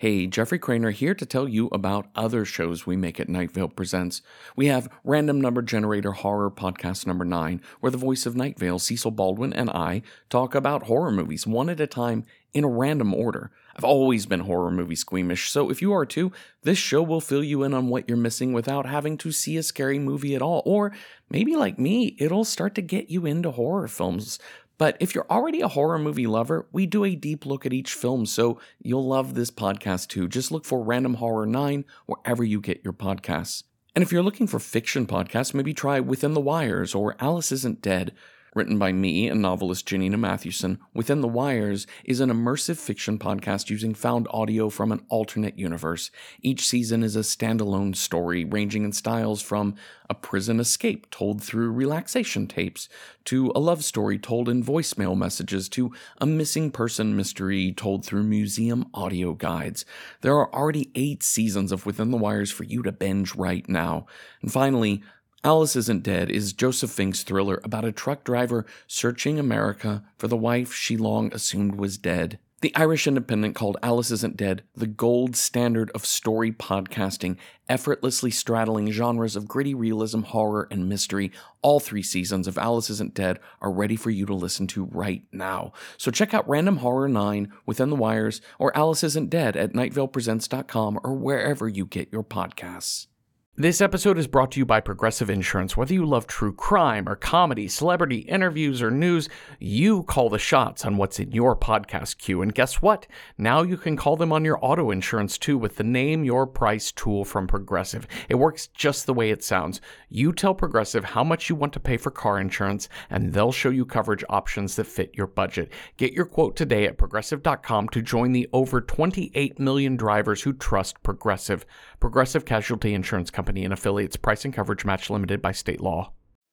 Hey, Jeffrey Craner here to tell you about other shows we make at Night Vale Presents. We have Random Number Generator Horror Podcast number 9, where the voice of Night Vale, Cecil Baldwin, and I talk about horror movies one at a time in a random order. I've always been horror movie squeamish, so if you are too, this show will fill you in on what you're missing without having to see a scary movie at all. Or maybe like me, it'll start to get you into horror films. But if you're already a horror movie lover, we do a deep look at each film, so you'll love this podcast too. Just look for Random Horror 9 wherever you get your podcasts. And if you're looking for fiction podcasts, maybe try Within the Wires or Alice Isn't Dead. Written by me and novelist Janina Mathewson, Within the Wires is an immersive fiction podcast using found audio from an alternate universe. Each season is a standalone story ranging in styles from a prison escape told through relaxation tapes, to a love story told in voicemail messages, to a missing person mystery told through museum audio guides. There are already 8 seasons of Within the Wires for you to binge right now. And finally, Alice Isn't Dead is Joseph Fink's thriller about a truck driver searching America for the wife she long assumed was dead. The Irish Independent called Alice Isn't Dead the gold standard of story podcasting, effortlessly straddling genres of gritty realism, horror, and mystery. All 3 seasons of Alice Isn't Dead are ready for you to listen to right now. So check out Random Horror 9, Within the Wires, or Alice Isn't Dead at nightvalepresents.com or wherever you get your podcasts. This episode is brought to you by Progressive Insurance. Whether you love true crime or comedy, celebrity interviews or news, you call the shots on what's in your podcast queue. And guess what? Now you can call them on your auto insurance too with the Name Your Price tool from Progressive. It works just the way it sounds. You tell Progressive how much you want to pay for car insurance, and they'll show you coverage options that fit your budget. Get your quote today at Progressive.com to join the over 28 million drivers who trust Progressive. Progressive Casualty Insurance Company and affiliates. Price and coverage match limited by state law.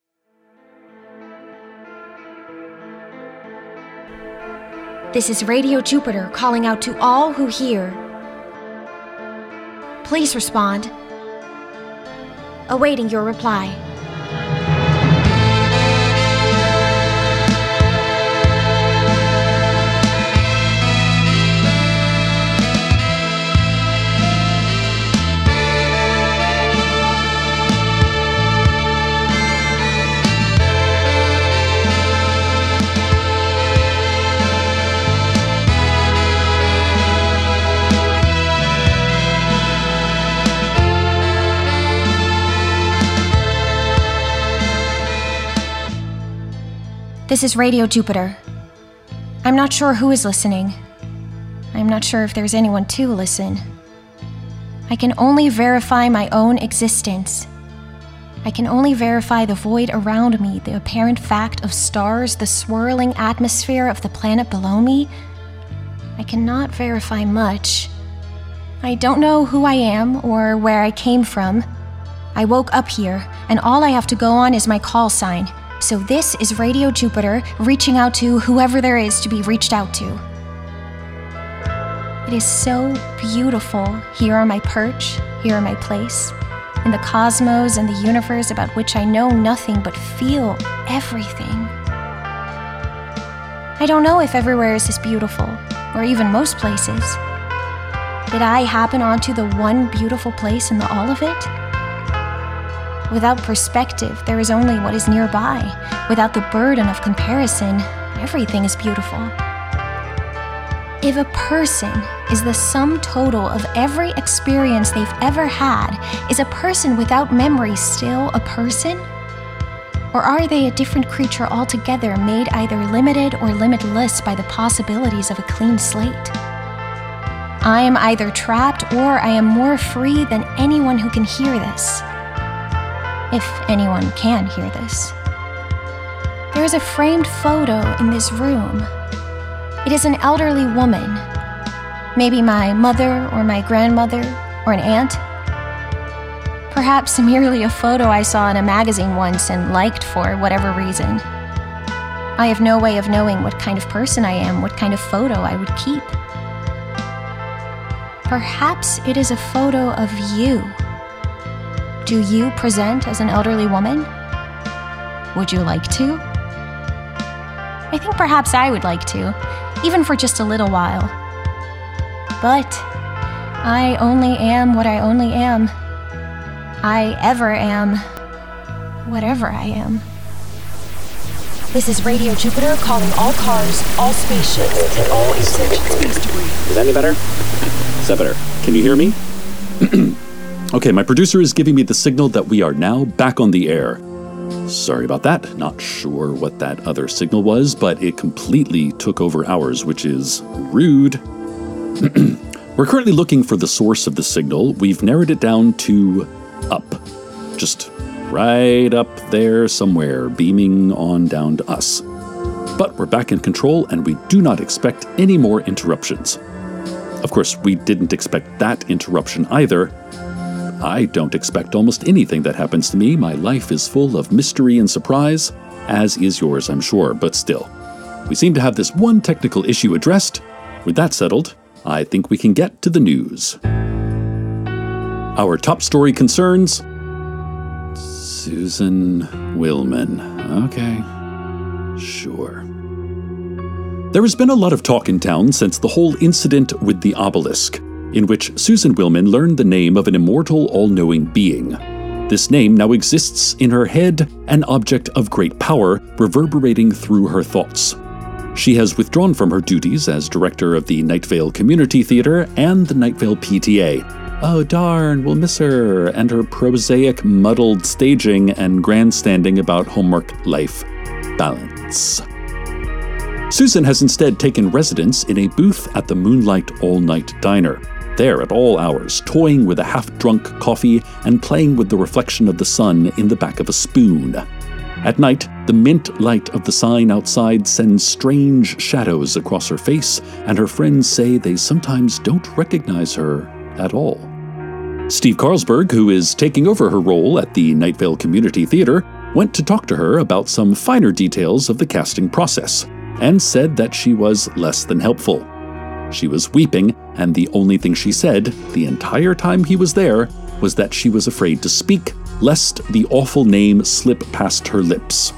This is Radio Jupiter calling out to all who hear. Please respond. Awaiting your reply. This is Radio Jupiter. I'm not sure who is listening. I'm not sure if there's anyone to listen. I can only verify my own existence. I can only verify the void around me, the apparent fact of stars, the swirling atmosphere of the planet below me. I cannot verify much. I don't know who I am or where I came from. I woke up here, and all I have to go on is my call sign. So this is Radio Jupiter reaching out to whoever there is to be reached out to. It is so beautiful here on my perch, here on my place, in the cosmos and the universe about which I know nothing but feel everything. I don't know if everywhere is as beautiful, or even most places. Did I happen onto the one beautiful place in the all of it? Without perspective, there is only what is nearby. Without the burden of comparison, everything is beautiful. If a person is the sum total of every experience they've ever had, is a person without memory still a person? Or are they a different creature altogether, made either limited or limitless by the possibilities of a clean slate? I am either trapped or I am more free than anyone who can hear this. If anyone can hear this. There is a framed photo in this room. It is an elderly woman, maybe my mother or my grandmother or an aunt. Perhaps merely a photo I saw in a magazine once and liked for whatever reason. I have no way of knowing what kind of person I am, what kind of photo I would keep. Perhaps it is a photo of you. Do you present as an elderly woman? Would you like to? I think perhaps I would like to, even for just a little while. But I only am what I only am. I ever am whatever I am. This is Radio Jupiter calling all cars, all spaceships, and all essential space debris. Is that any better? Is that better? Can you hear me? Okay, my producer is giving me the signal that we are now back on the air. Sorry about that. Not sure what that other signal was, but it completely took over ours, which is rude. We're currently looking for the source of the signal. We've narrowed it down to up. Just right up there somewhere, beaming on down to us. But we're back in control, and we do not expect any more interruptions. Of course, we didn't expect that interruption either. I don't expect almost anything that happens to me. My life is full of mystery and surprise, as is yours, I'm sure, but still. We seem to have this one technical issue addressed. With that settled, I think we can get to the news. Our top story concerns Susan Willman. Okay, sure. There has been a lot of talk in town since the whole incident with the obelisk, in which Susan Willman learned the name of an immortal, all-knowing being. This name now exists in her head, an object of great power, reverberating through her thoughts. She has withdrawn from her duties as director of the Night Vale Community Theater and the Night Vale PTA. Oh darn, we'll miss her, and her prosaic, muddled staging and grandstanding about homework-life balance. Susan has instead taken residence in a booth at the Moonlight All-Night Diner. There at all hours, toying with a half-drunk coffee and playing with the reflection of the sun in the back of a spoon. At night, the mint light of the sign outside sends strange shadows across her face, and her friends say they sometimes don't recognize her at all. Steve Carlsberg, who is taking over her role at the Night Vale Community Theater, went to talk to her about some finer details of the casting process, and said that she was less than helpful. She was weeping, and the only thing she said the entire time he was there was that she was afraid to speak, lest the awful name slip past her lips.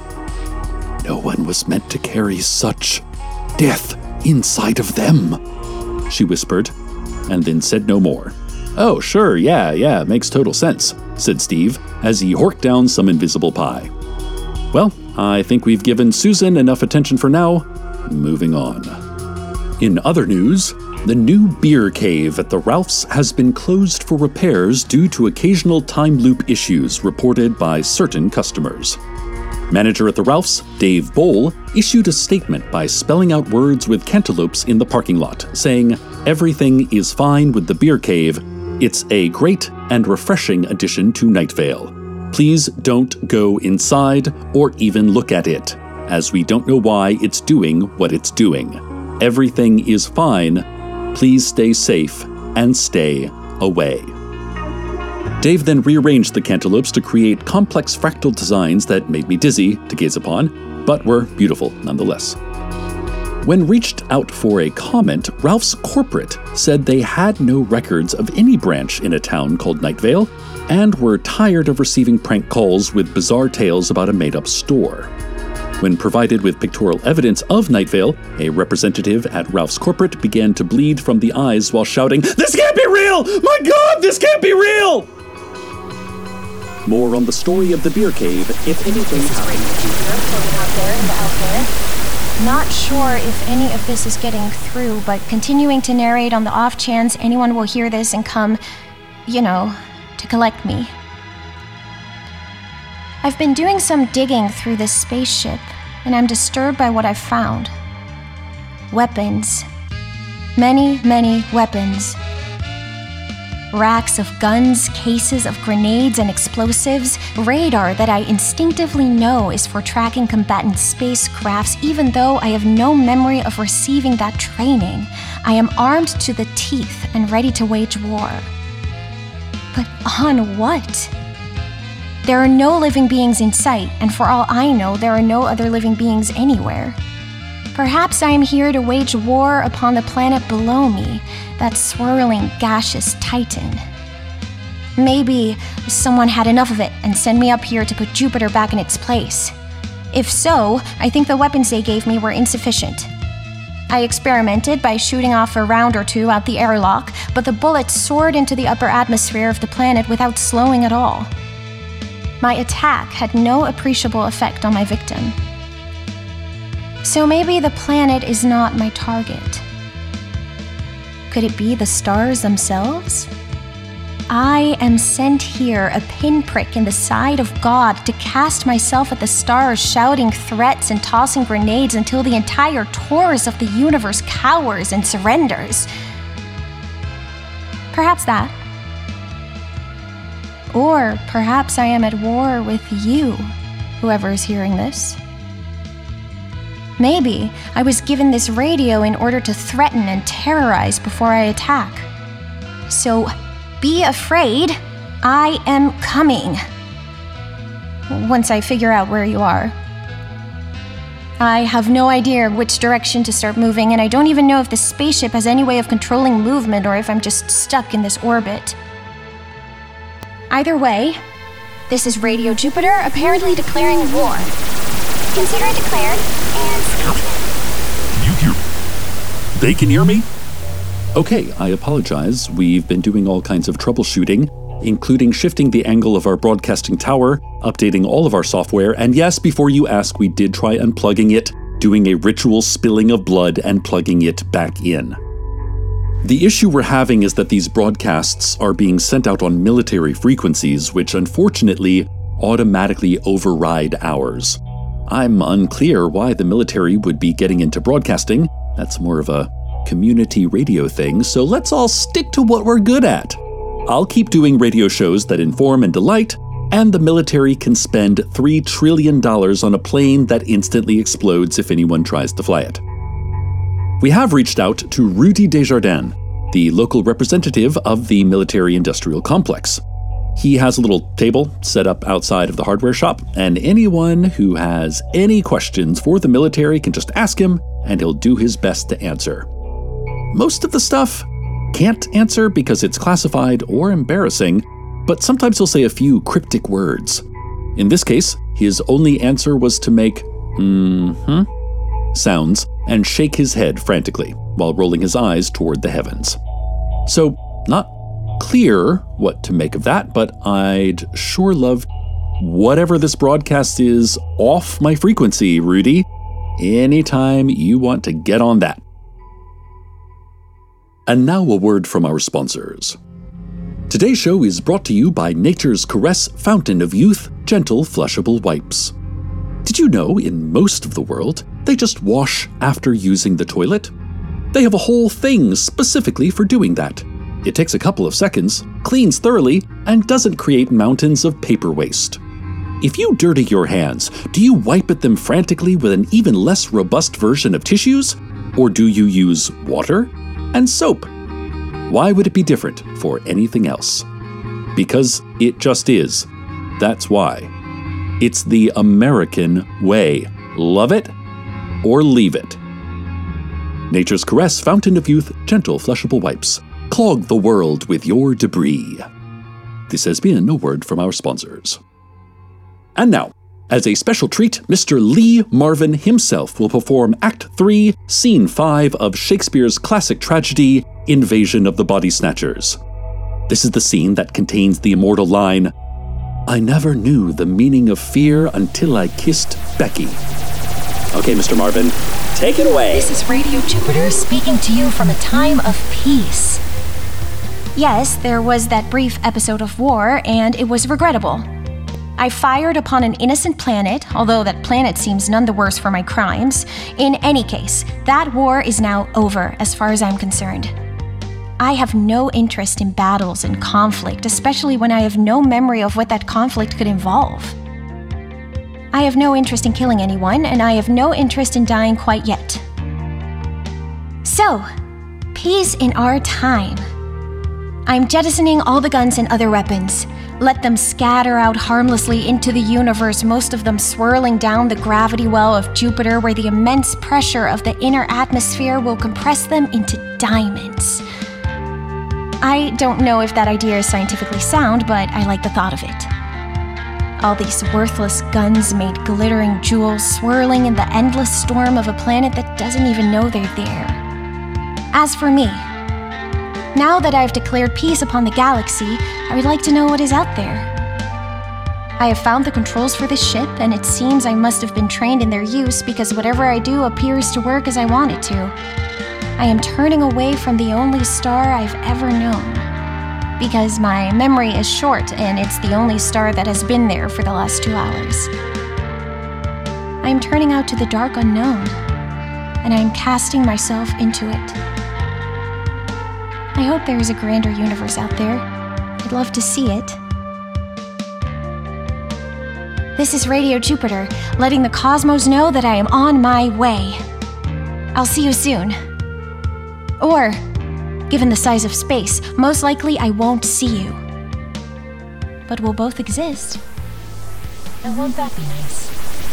No one was meant to carry such death inside of them, she whispered, and then said no more. Oh, sure, yeah, makes total sense, said Steve, as he horked down some invisible pie. Well, I think we've given Susan enough attention for now. Moving on. In other news, the new beer cave at the Ralph's has been closed for repairs due to occasional time loop issues reported by certain customers. Manager at the Ralph's, Dave Bowl, issued a statement by spelling out words with cantaloupes in the parking lot, saying, "Everything is fine with the beer cave. It's a great and refreshing addition to Night Vale. Please don't go inside or even look at it, as we don't know why it's doing what it's doing. Everything is fine. Please stay safe and stay away." Dave then rearranged the cantaloupes to create complex fractal designs that made me dizzy to gaze upon, but were beautiful nonetheless. When reached out for a comment, Ralph's corporate said they had no records of any branch in a town called Night Vale, and were tired of receiving prank calls with bizarre tales about a made-up store. When provided with pictorial evidence of Night Vale, a representative at Ralph's corporate began to bleed from the eyes while shouting, "This can't be real! My God, this can't be real!" More on the story of the beer cave, if anything Not sure if any of this is getting through, but continuing to narrate on the off chance anyone will hear this and come, to collect me. I've been doing some digging through this spaceship, and I'm disturbed by what I've found. Weapons. Many, many weapons. Racks of guns, cases of grenades and explosives, radar that I instinctively know is for tracking combatant spacecrafts, even though I have no memory of receiving that training. I am armed to the teeth and ready to wage war. But on what? There are no living beings in sight, and for all I know, there are no other living beings anywhere. Perhaps I am here to wage war upon the planet below me, that swirling, gaseous titan. Maybe someone had enough of it and sent me up here to put Jupiter back in its place. If so, I think the weapons they gave me were insufficient. I experimented by shooting off a round or two out the airlock, but the bullets soared into the upper atmosphere of the planet without slowing at all. My attack had no appreciable effect on my victim. So maybe the planet is not my target. Could it be the stars themselves? I am sent here, a pinprick in the side of God, to cast myself at the stars, shouting threats and tossing grenades until the entire torus of the universe cowers and surrenders. Perhaps that. Or perhaps I am at war with you, whoever is hearing this. Maybe I was given this radio in order to threaten and terrorize before I attack. So, be afraid, I am coming. Once I figure out where you are. I have no idea which direction to start moving, and I don't even know if the spaceship has any way of controlling movement or if I'm just stuck in this orbit. Either way, This is Radio Jupiter apparently declaring war. Consider it declared and stop. Can you hear me? They can hear me? Okay, I apologize. We've been doing all kinds of troubleshooting, including shifting the angle of our broadcasting tower, updating all of our software, and yes, before you ask, we did try unplugging it, doing a ritual spilling of blood and plugging it back in. The issue we're having is that these broadcasts are being sent out on military frequencies, which unfortunately automatically override ours. I'm unclear why the military would be getting into broadcasting. That's more of a community radio thing, so let's all stick to what we're good at. I'll keep doing radio shows that inform and delight, and the military can spend $3 trillion on a plane that instantly explodes if anyone tries to fly it. We have reached out to Rudy Desjardins, the local representative of the military-industrial complex. He has a little table set up outside of the hardware shop, and anyone who has any questions for the military can just ask him, and he'll do his best to answer. Most of the stuff can't answer because it's classified or embarrassing, but sometimes he'll say a few cryptic words. In this case, his only answer was to make sounds and shake his head frantically while rolling his eyes toward the heavens. So, not clear what to make of that, but I'd sure love whatever this broadcast is off my frequency, Rudy. Anytime you want to get on that. And now a word from our sponsors. Today's show is brought to you by Nature's Caress Fountain of Youth Gentle Flushable Wipes. Did you know in most of the world, they just wash after using the toilet? They have a whole thing specifically for doing that. It takes a couple of seconds, cleans thoroughly, and doesn't create mountains of paper waste. If you dirty your hands, do you wipe at them frantically with an even less robust version of tissues? Or do you use water and soap? Why would it be different for anything else? Because it just is. That's why. It's the American way. Love it or leave it. Nature's Caress Fountain of Youth Gentle Flushable Wipes. Clog the world with your debris. This has been a word from our sponsors. And now, as a special treat, Mr. Lee Marvin himself will perform Act 3, Scene 5 of Shakespeare's classic tragedy, Invasion of the Body Snatchers. This is the scene that contains the immortal line, "I never knew the meaning of fear until I kissed Becky." Okay, Mr. Marvin, take it away. This is Radio Jupiter speaking to you from a time of peace. yes, there was that brief episode of war, and it was regrettable. I fired upon an innocent planet, although that planet seems none the worse for my crimes. In any case, that war is now over, as far as I'm concerned. I have no interest in battles and conflict, especially when I have no memory of what that conflict could involve. I have no interest in killing anyone, and I have no interest in dying quite yet. So, peace in our time. I'm jettisoning all the guns and other weapons. Let them scatter out harmlessly into the universe, most of them swirling down the gravity well of Jupiter, where the immense pressure of the inner atmosphere will compress them into diamonds. I don't know if that idea is scientifically sound, but I like the thought of it. All these worthless guns made glittering jewels swirling in the endless storm of a planet that doesn't even know they're there. As for me, now that I've declared peace upon the galaxy, I would like to know what is out there. I have found the controls for this ship, and it seems I must have been trained in their use because whatever I do appears to work as I want it to. I am turning away from the only star I've ever known, because my memory is short and it's the only star that has been there for the last 2 hours. I am turning out to the dark unknown, and I am casting myself into it. I hope there is a grander universe out there. I'd love to see it. This is Radio Jupiter, letting the cosmos know that I am on my way. I'll see you soon. Or, given the size of space, most likely I won't see you. But we'll both exist. And won't that be nice?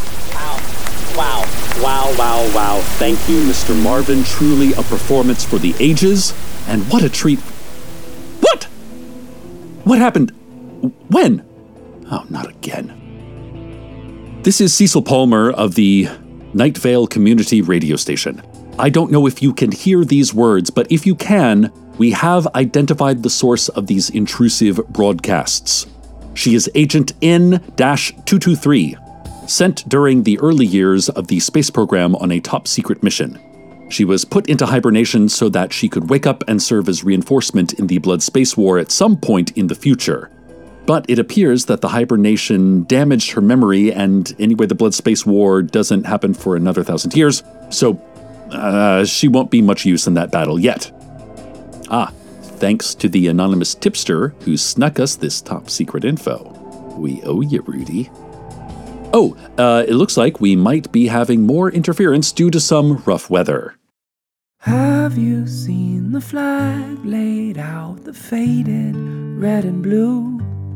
Wow. Thank you, Mr. Marvin. Truly a performance for the ages. And what a treat. What? What happened? When? Oh, not again. This is Cecil Palmer of the Night Vale Community Radio Station. I don't know if you can hear these words, but if you can, we have identified the source of these intrusive broadcasts. She is Agent N-223, sent during the early years of the space program on a top-secret mission. She was put into hibernation so that she could wake up and serve as reinforcement in the Blood Space War at some point in the future. But it appears that the hibernation damaged her memory, and anyway, the Blood Space War doesn't happen for another 1,000 years, so she won't be much use in that battle yet. Thanks to the anonymous tipster who snuck us this top-secret info. We owe you, Rudy. It looks like we might be having more interference due to some rough weather. Have you seen the flag laid out, the faded red and blue?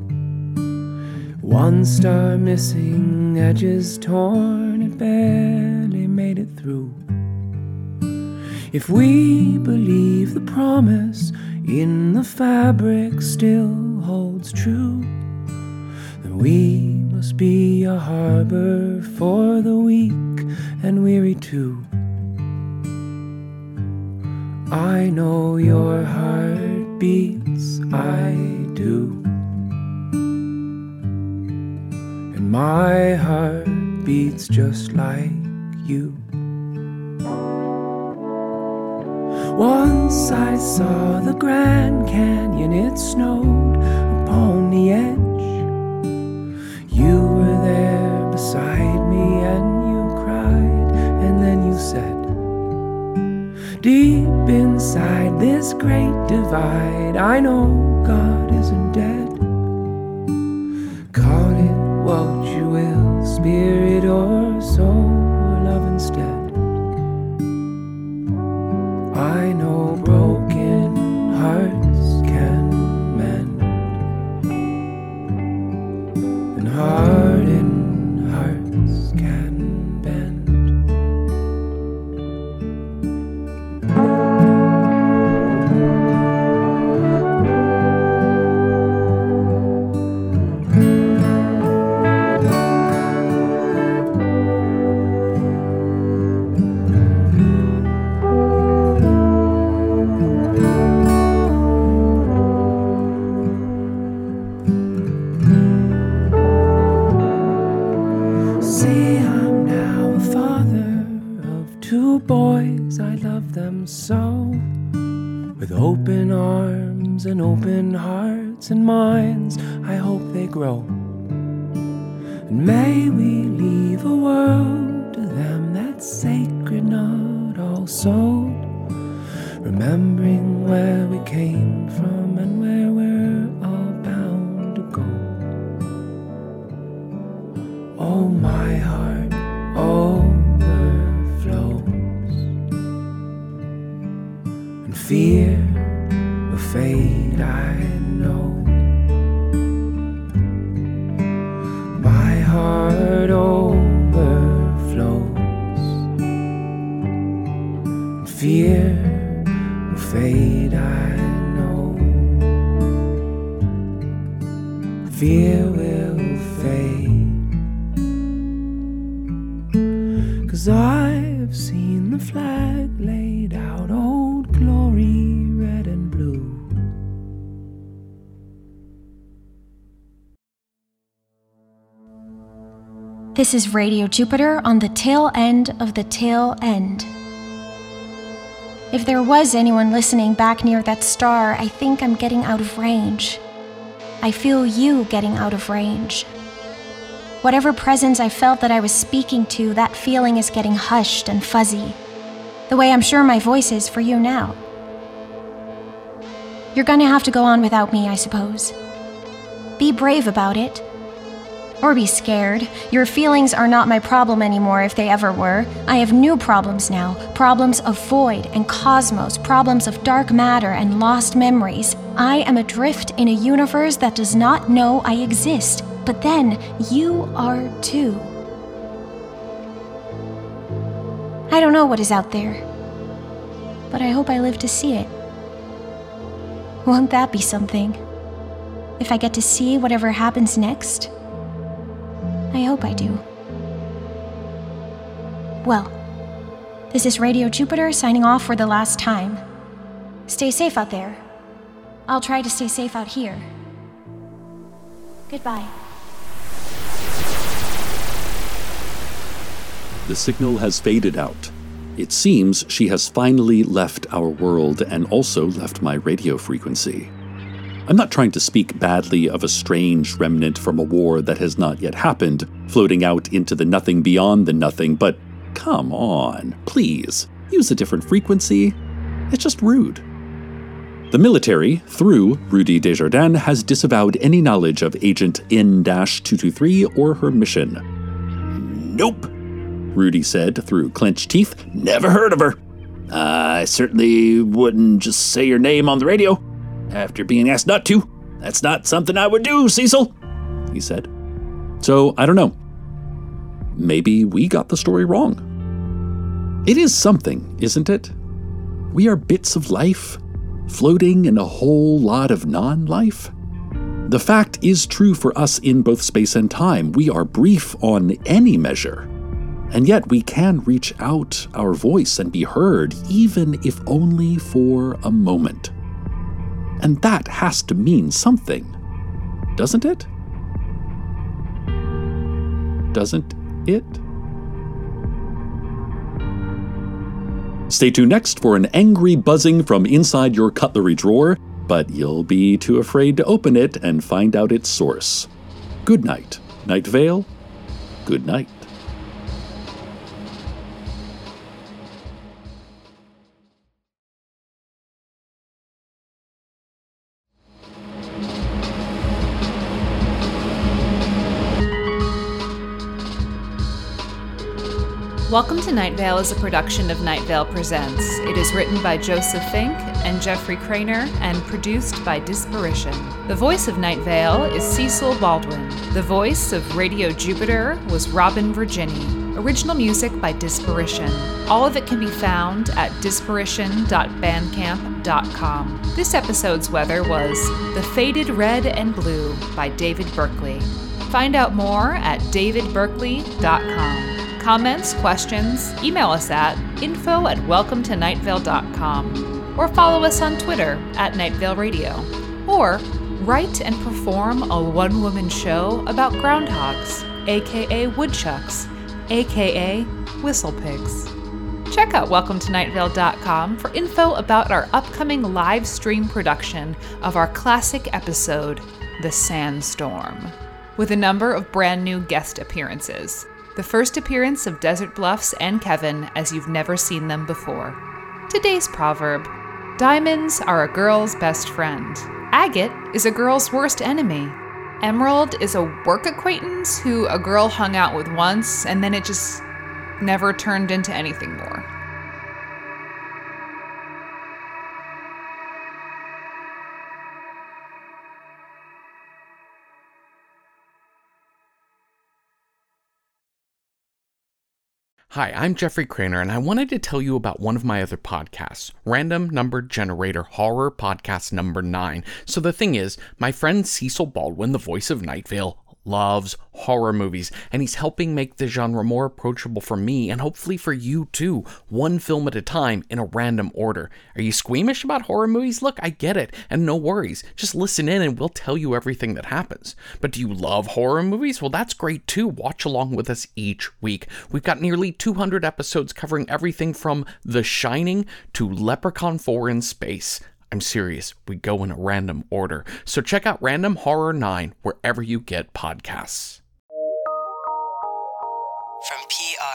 One star missing, edges torn, it barely made it through. If we believe the promise in the fabric still holds true, then we must be a harbor for the weak and weary too. I know your heart beats, I do. And my heart beats just like you. Once I saw the Grand Canyon, it snowed upon the edge. You were there beside me and you cried, and then you said, deep inside this great divide, I know God isn't dead. Call it what you will, spirit or soul, or love instead. I know broken hearts can mend, and hardened hearts can bend. Boys, I love them so, with open arms and open hearts and minds, I hope they grow. And may we leave a world to them that's sacred, not all sold, remembering where we came from and where we're all bound to go. Oh, my heart, overflows. Fear will fade, I know. My heart overflows. Fear will fade, I know. Fear will fade. 'cause I've seen the flag laid out, Old Glory, red and blue. This is Radio Jupiter on the tail end of the tail end. If there was anyone listening back near that star, I think I'm getting out of range. I feel you getting out of range. Whatever presence I felt that I was speaking to, that feeling is getting hushed and fuzzy, the way I'm sure my voice is for you now. You're gonna have to go on without me, I suppose. Be brave about it. Or be scared. Your feelings are not my problem anymore if they ever were. I have new problems now. Problems of void and cosmos, problems of dark matter and lost memories. I am adrift in a universe that does not know I exist. But then, you are too. I don't know what is out there, but I hope I live to see it. Won't that be something? If I get to see whatever happens next? I hope I do. Well, this is Radio Jupiter signing off for the last time. Stay safe out there. I'll try to stay safe out here. Goodbye. The signal has faded out. It seems she has finally left our world and also left my radio frequency. I'm not trying to speak badly of a strange remnant from a war that has not yet happened, floating out into the nothing beyond the nothing, but come on, please, use a different frequency. It's just rude. The military, through Rudy Desjardins, has disavowed any knowledge of Agent N-223 or her mission. Nope, Rudy said through clenched teeth. Never heard of her. I certainly wouldn't just say your name on the radio after being asked not to. That's not something I would do, Cecil, he said. So, I don't know. Maybe we got the story wrong. It is something, isn't it? We are bits of life, floating in a whole lot of non-life. The fact is true for us in both space and time. We are brief on any measure, and yet we can reach out our voice and be heard, even if only for a moment. And that has to mean something, doesn't it? Doesn't it? Stay tuned next for an angry buzzing from inside your cutlery drawer, but you'll be too afraid to open it and find out its source. Good night, Night Vale. Good night. Welcome to Night Vale is a production of Night Vale Presents. It is written by Joseph Fink and Jeffrey Craner and produced by Disparition. The voice of Night Vale is Cecil Baldwin. The voice of Radio Jupiter was Robin Virginie. Original music by Disparition. All of it can be found at disparition.bandcamp.com. This episode's weather was The Faded Red and Blue by David Berkeley. Find out more at davidberkeley.com. Comments, questions, email us at info@welcometonightvale.com or follow us on Twitter at Night Vale Radio. Or write and perform a one-woman show about groundhogs, aka woodchucks, aka whistlepigs. Check out welcometonightvale.com for info about our upcoming live stream production of our classic episode, The Sandstorm, with a number of brand new guest appearances. The first appearance of Desert Bluffs and Kevin as you've never seen them before. Today's proverb: diamonds are a girl's best friend. Agate is a girl's worst enemy. Emerald is a work acquaintance who a girl hung out with once and then it just never turned into anything more. Hi, I'm Jeffrey Craner, and I wanted to tell you about one of my other podcasts, Random Number Generator Horror Podcast number 9. So the thing is, my friend Cecil Baldwin, the voice of Night Vale, loves horror movies, and he's helping make the genre more approachable for me and hopefully for you too, one film at a time in a random order. Are you squeamish about horror movies? Look, I get it, and no worries. Just listen in and we'll tell you everything that happens. But do you love horror movies? Well, that's great too. Watch along with us each week. We've got nearly 200 episodes covering everything from The Shining to Leprechaun 4 in space. I'm serious, we go in a random order. So check out Random Horror 9 wherever you get podcasts. From PI.